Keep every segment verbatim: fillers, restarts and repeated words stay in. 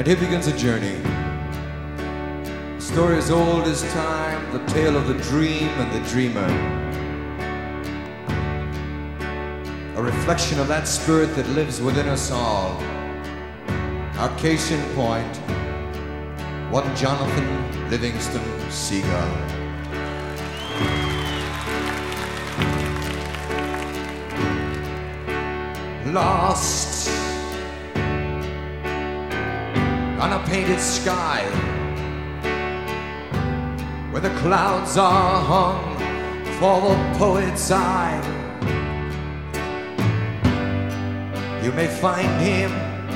And here begins a journey. A story as old as time, the tale of the dream and the dreamer. A reflection of that spirit that lives within us all. Our case in point, one Jonathan Livingston Seagull. Lost on a painted sky, where the clouds are hung for the poet's eye. You may find him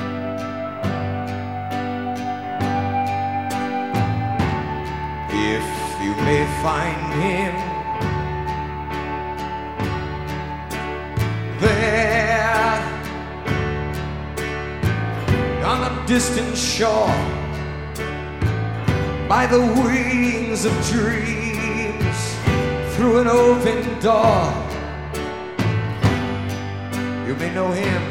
if you may find him there on a distant shore, by the wings of dreams, through an open door. You may know him.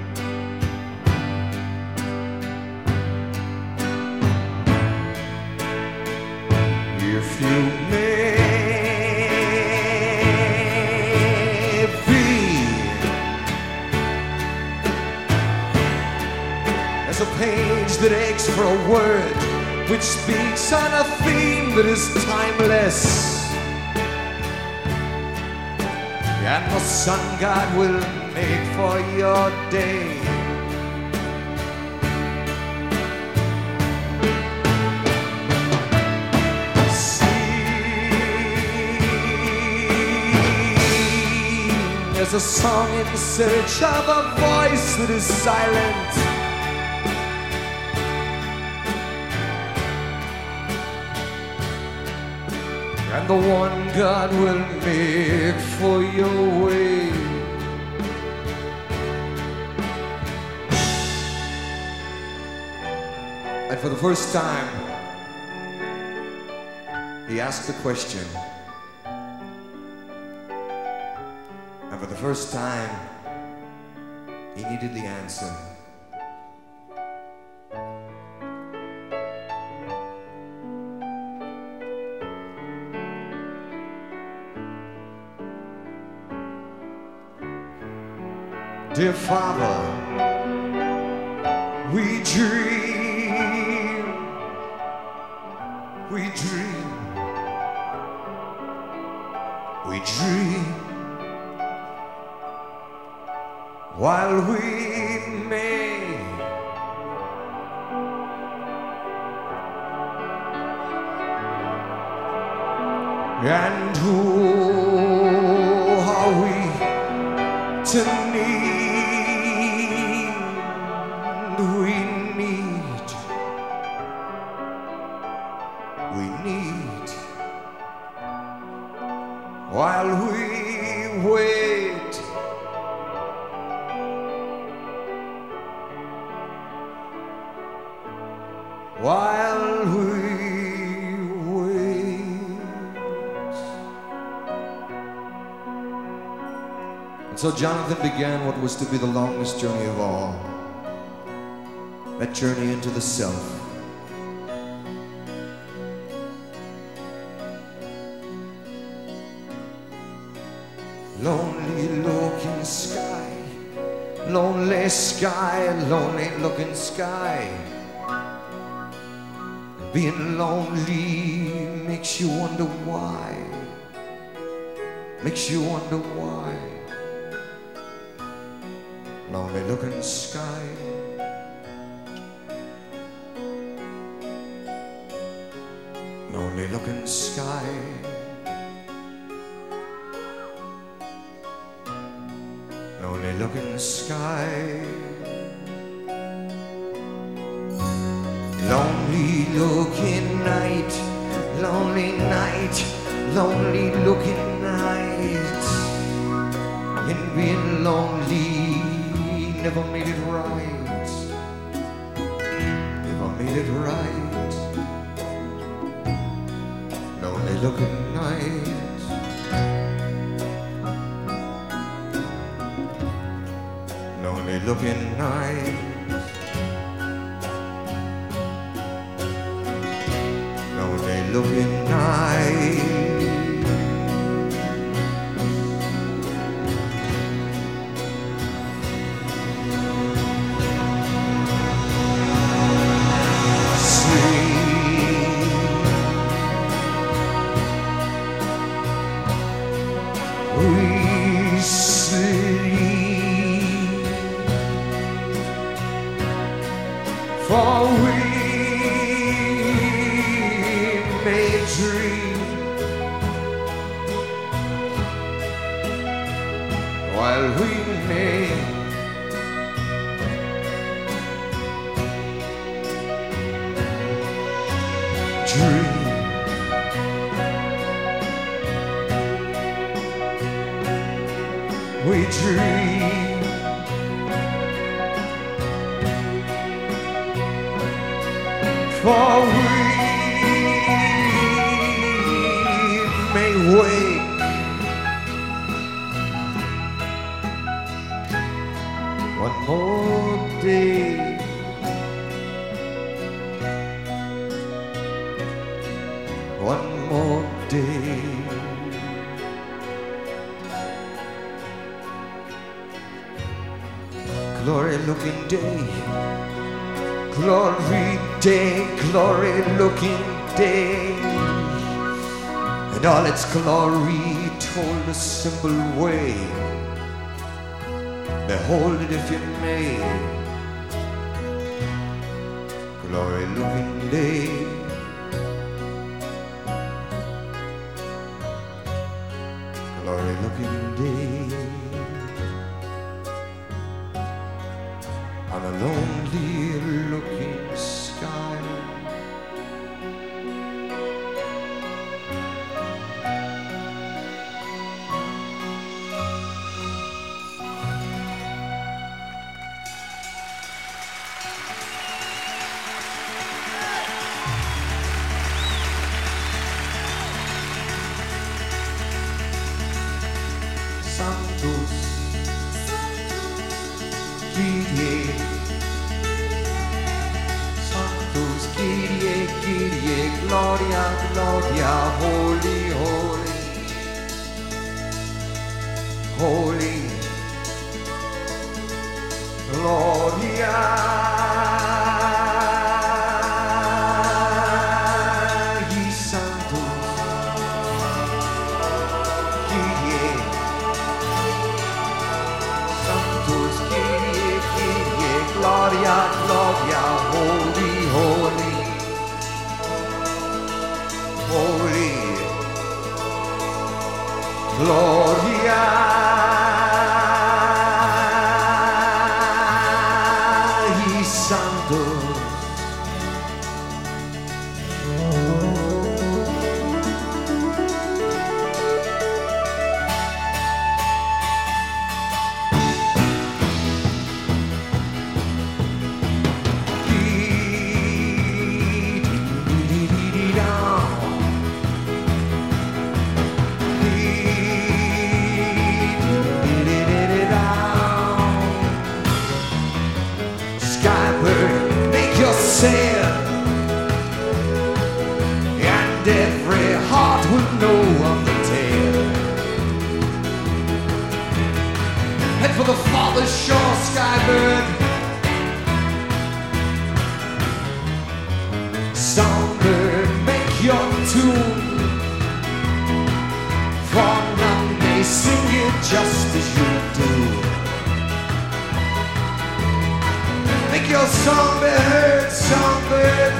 If you may be, there's a page that aches for a word which speaks on a theme that is timeless, and the sun god will make for your day. There's a song in search of a voice that is silent, and the one God will make for your way. And for the first time, he asked the question. And for the first time, he needed the answer. Dear Father, we dream, we dream, we dream, while we may and who are we to need, we need, we need, while we wait, while we wait. And so Jonathan began what was to be the longest journey of all, that journey into the self. Lonely looking sky, lonely sky, lonely looking sky. Being lonely makes you wonder why, makes you wonder why. Lonely looking sky, lonely looking sky. Lonely looking sky. Lonely looking night, lonely night, lonely looking night. And being lonely never made it right, never made it right. Lonely looking night, lonely looking night. looking night. We sleep, for we may dream while we may dream. We dream, for we may wake one more day. One more day. Glory looking day, glory day, glory looking day, and all its glory told a simple way. Behold it if you may. Glory looking day, glory looking day. On a lonely looking sky, Santos, Kyrie, Sanctus, Kyrie, Kyrie, Gloria, Gloria, holy, holy, holy, Gloria. Ye Sanctus, Kyrie, Sanctus, Kyrie, Kyrie, Gloria, Gloria, holy, holy, holy, Gloria. Ye Sanctus. Sail, and every heart will know of the tale. Head for the farthest shore, skybird. Songbird, make your tune, for none may sing it just as you do. Make your song be heard, songbird.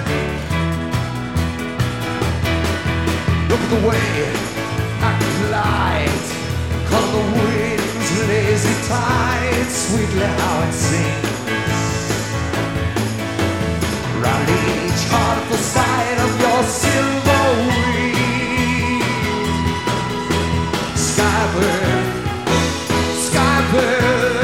Look the way I glide, call the wind's lazy tide, sweetly how it sings. Round each heart at the sight of your silver wings. Skybird, skybird.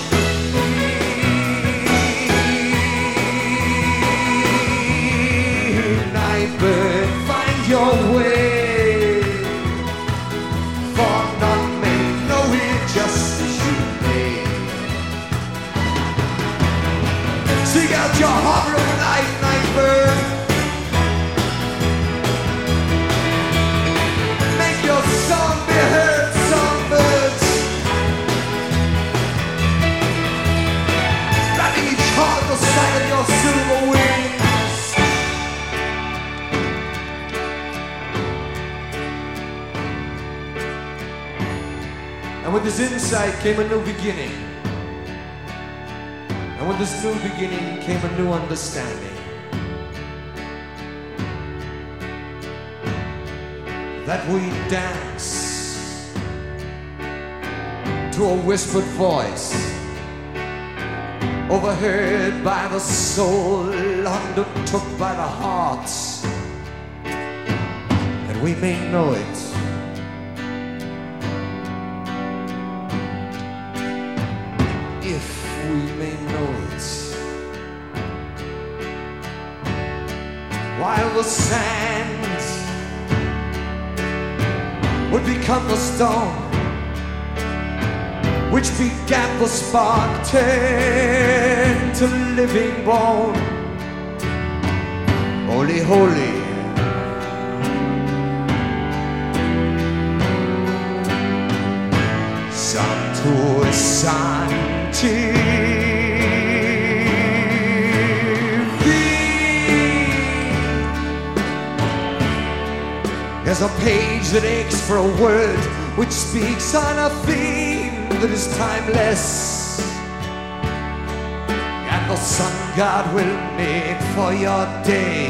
Bird, find your way, for none may know it just as you may. Sing out your heart of night, night bird. with this insight came a new beginning. And with this new beginning came a new understanding. That we dance to a whispered voice, overheard by the soul, undertook by the hearts, that we may know it. If we may know it. While the sand would become the stone, which begat the spark, turned to living bone. Holy, holy, Sanctus Sancti. There's a page that aches for a word which speaks on a theme that is timeless, and the sun God will make for your day.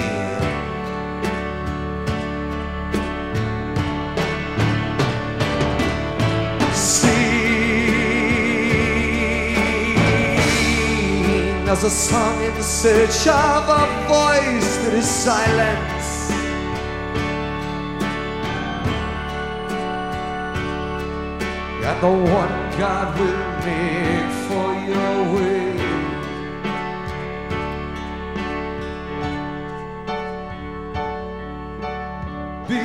Sing as a song in search of a voice that is silent. And the one God will make for your way. Be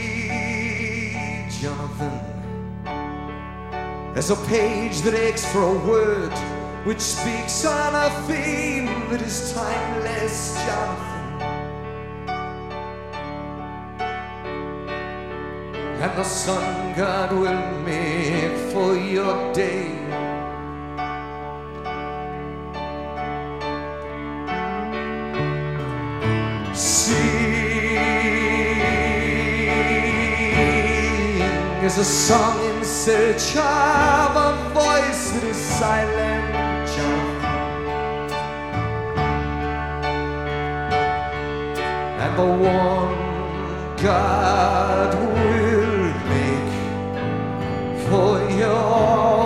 Jonathan. There's a page that aches for a word which speaks on a theme that is timeless, Jonathan. And the sun God will make for your day. Sing is a song in search of a voice that is silent, Jonathan. And the one God will for your